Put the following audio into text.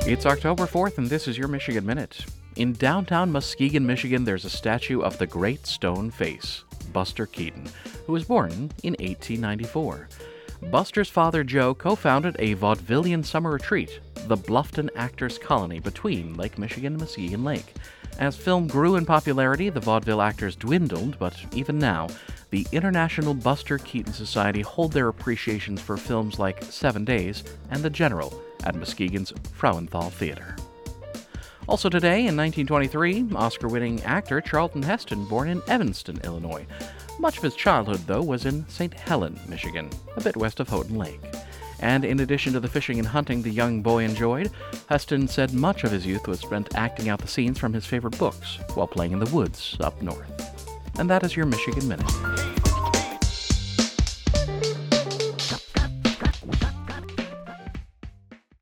It's October 4th, and this is your Michigan Minute. In downtown Muskegon, Michigan, there's a statue of the Great Stone Face, Buster Keaton, who was born in 1894. Buster's father, Joe, co-founded a vaudevillian summer retreat, the Bluffton Actors Colony, between Lake Michigan and Muskegon Lake. As film grew in popularity, the vaudeville actors dwindled, but even now, the International Buster Keaton Society hold their appreciations for films like 7 Days and The General at Muskegon's Frauenthal Theater. Also today, in 1923, Oscar-winning actor Charlton Heston, born in Evanston, Illinois. Much of his childhood, though, was in St. Helen, Michigan, a bit west of Houghton Lake. And in addition to the fishing and hunting the young boy enjoyed, Heston said much of his youth was spent acting out the scenes from his favorite books while playing in the woods up north. And that is your Michigan Minute.